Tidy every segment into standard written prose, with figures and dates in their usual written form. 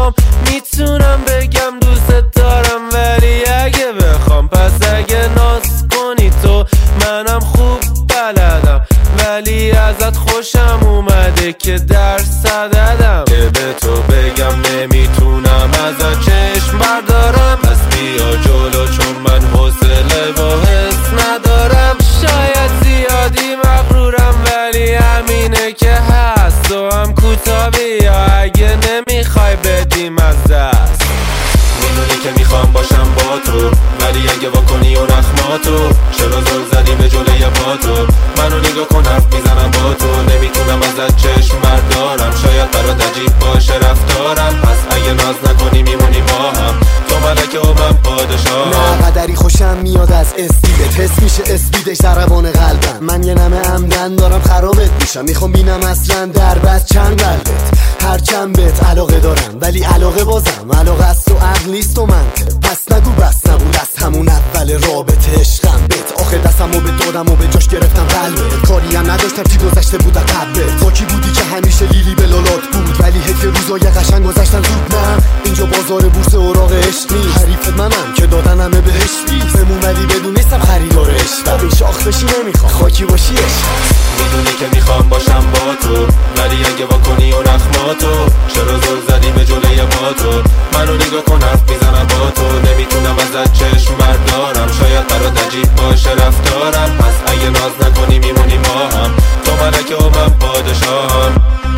چشام میتونم بگم دوست دارم، ولی اگه بخوام پس اگه ناز کنی تو منم خوب بلدم، ولی ازت خوشم اومده که درس دادم. که به تو بگم نمیتونم ازت چشم بردارم، پس بیا جلو چون من حوصله و حس ندارم. شاید زیادی مغرورم ولی همینه که هست، تو هم کوتاهی یا اگه نمیخوای بدیم از دست. میدونی که میخوام باشم با تو، ولی اگه واکنی و نخماتو چرا زل زدی به جلوی با تو؟ منو نگاه کن حرف میزنم با تو، نمیتونم ازت چشم بردارم. شاید برات عجیب باشه رفتارم، پس اگه ناز نکنی میمونی با هم. تو ملکه و من پادشاهم. نه قدری خوشم میاد از اسپیدت، حس میشه اسپیدش در روان قلبم. من یه نمه عمدن دارم خرابت میشم، میخوام بینم اصلا در بس چند قلبت. هر چند بهت علاقه دارم ولی علاقه بازم علاقه است و عقل نیست و منطق. پس نگو بس نبود از همون اول رابطه عشقم بهت. آخه دستمو به دادم و به جاش گرفتم قلبت. کاری هم نداشتم چی گذشته بود از قبلت. با کی بودی که همیشه لیلی به لالات بود، ولی حیف روزای قشنگ گذشتن زود. نه اینجا بازار بورس اوراق عشق نیست، حریفت منم که دادن همه بهش بیست. بمون ولی بدون نیستم خریدار عشق، این شاخ بشی نمیخوام خاکی باشی عشق. میدونی که میخوام باشم با تو، ولی اگه واکنی و نخماتو چرا زل زدی به جلوی با تو؟ منو نگاه کن حرف میزنم با تو، نمیتونم ازت چشم بردارم. شاید برات عجیب باشه رفتارم، پس اگه ناز نکنی میمونی با هم. تو ملکه و من پادشاهم.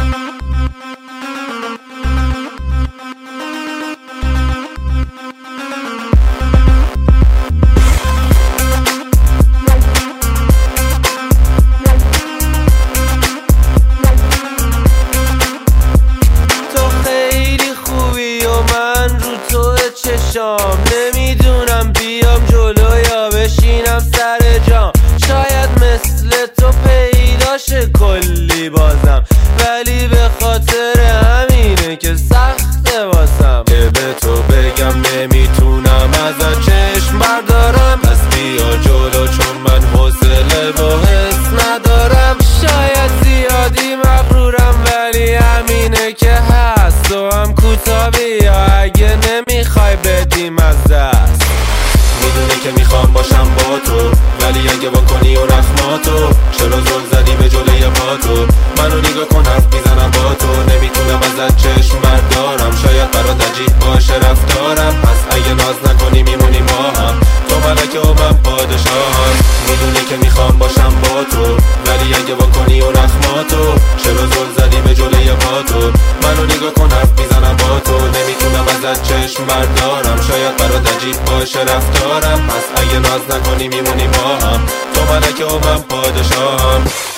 نمیدونم بیام جلو یا بشینم سر جام، شاید مثل تو پیداشه کلی بازم، ولی به خاطر همینه که سخته واسم. که به تو بگم نمیتونم ازت چشم بردارم، پس بیا جلو چون من حوصله و حس ندارم. شاید زیادی مغرورم ولی همینه که هست، تو هم کوتاهی یا اگه نمیخوای بدیم از دست. میدونی که میخوام باشم با تو، ولی اگه واکنی و نخماتو چرا زل زدی به جلوی با تو؟ منو نگاه کن حرف میزنم با تو، نمیتونم ازت چشم بردارم. شاید برات عجیب باشه رفتارم، پس اگه ناز نکنی میمونی با هم. تو ملکه و من پادشاهم. میدونی که میخوام باشم با تو، ولی اگه واکنی و نخماتو چرا زل زدی به جلوی با تو؟ منو نگاه کن حرف میزنم با تو، نمیتونم ازت چشم بردارم. شاید برات عجیب باشه رفتارم، پس اگه ناز نکنی میمونی با هم. تو ملکه و من پادشاهم.